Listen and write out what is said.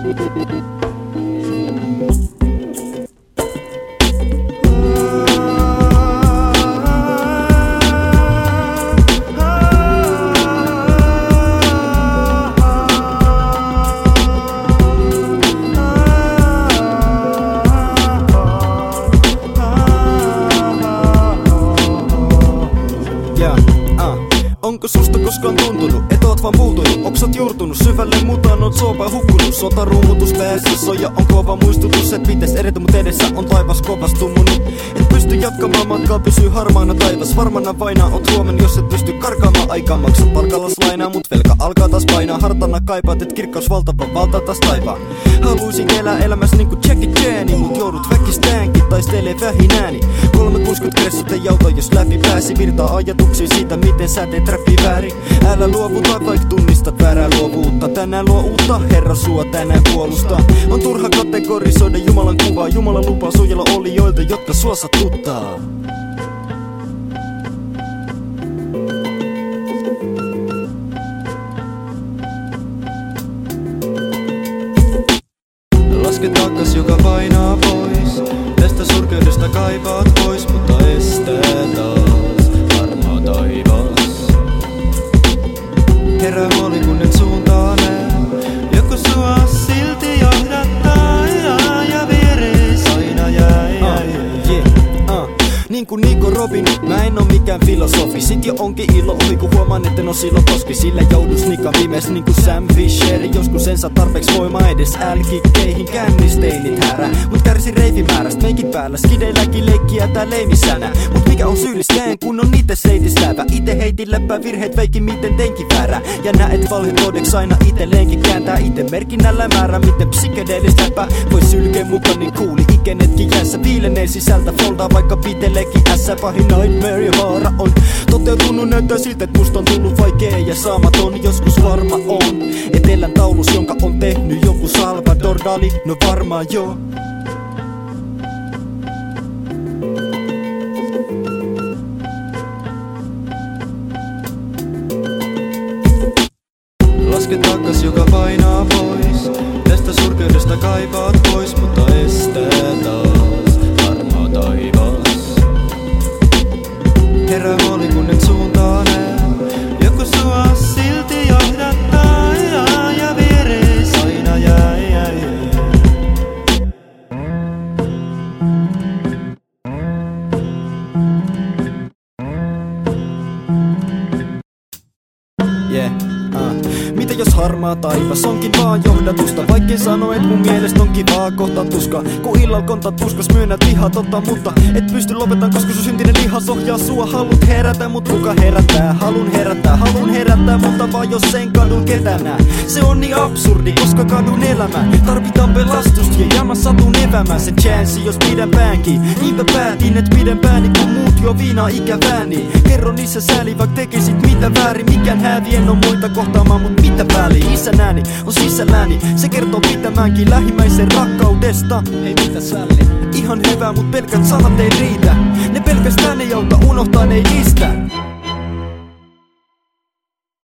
Onko susta koskaan tuntunut, et oot vaan puutunut? Oksat juurtunut, syvälle mutaan oot soopaa hukkunut. Sotaruumutus päässä, soja on kova muistutus, et pitäis edetä mut edessä on taivas kovastunut. Et pysty jatkamaan matkaa, pysyy harmaana taivas. Varmana vainaa oot huomenna, jos et pysty karkaamaan aikaa. Maksat palkallas lainaa, mut velka alkaa taas painaa. Hartana kaipaat, et kirkkaus valtava valtaa taas taivaan. Haluisin elää elämässä niinku Jackie Chani, mut joudut väkistäänkin taistelee vähinääni. 360 kressut ei auta, jos läpi pääsi. Virtaa ajatuksia siitä, miten sä teet räppi väärin. Älä luovuta, vaik tunnistat väärää luovuutta. Tänään luo uutta, Herra sua tänään puolustaa. On turha kategorisoida Jumalan kuvaa. Jumala lupaa suojella olijoilta, jotka sua satuttaa. Laske takas, joka painaa pois. Tästä surkeudesta kaipaat pois, mutta estää taas harmaa taivas. Herää huoli, kun nyt suuntaa näe. Joku sua silti johdattaa ja viereis aina jää. Niin kuin Nico Robin, mä en oo mikään filosofi. Sit jo onkin ilo ohi, kun huomaan etten oo silloin koski. Sillä joudun snikan vimes niinku Sam Fisher. Joskus en saa tarpeeks voimaa edes älkikkeihin. Kännisteinit härää, mut kärsin reivimäärästä. Meikit päällä, skideilläkin leikkiä tää leimisänä. Mut mikä on syyllisteen, kun on ite seitistävä. Ite heitin läppää virheet, veikin miten teinkin väärää. Ja näet valhe todeks aina itelleenkin kääntää. Ite merkinnällä määrä, miten psykedeellistä läppää. Voi sylkeä mukaan niin kuuli, ikenetkin jäässä. Viileneen sisältä foldaa vaikka piteleekin ässä. Pahin nightmare ja vaara on toteutunut, näyttää siltä, et musta on tullut vaikea ja saamaton. Joskus varma on, et elän taulus, jonka on tehnyt joku Salvador Dali. No varmaan joo. Laske takas, joka painaa pois. Tästä surkeudesta kaipaat pois, mutta estää taas harmaa taivas. Herää huoli, kun nyt suuntaa näe. Joku sua silti johdattaa ja viereis aina jää. Mitä jos harmaa taivas onkin vaan johdatusta? Vaikkei sano, et mun mielestä on kivaa kohta tuska. Kun illalla kontat tuskas myönnät vihaa totta, mutta et pysty lopetan, koska sun syntinen lihas ohjaa sua. Haluut herätä, mut kuka herättää? Halun herättää, mutta vaan jos en kadu ketään nää. Se on niin absurdi, koska kadun elämä. Tarvitaan pelastusta ja mä satun evämään sen chanssi, jos pidän päänkin. Niinpä päätin, et pidän pääni, kun muut jo viinaa ikävääni. Kerro niissä sääli, vaik tekisit mitä väärin. Mikään häävi, en oo muita kohtaamaan, mut mitä väliin? Isänääni on sisälläni, se kertoo pitämäänkin lähimmäisen rakkaudesta. Ei mitä sälli, ihan hyvä, mut pelkät sanat ei riitä. Ne pelkästään ei auta, unohtaa ne ei istä.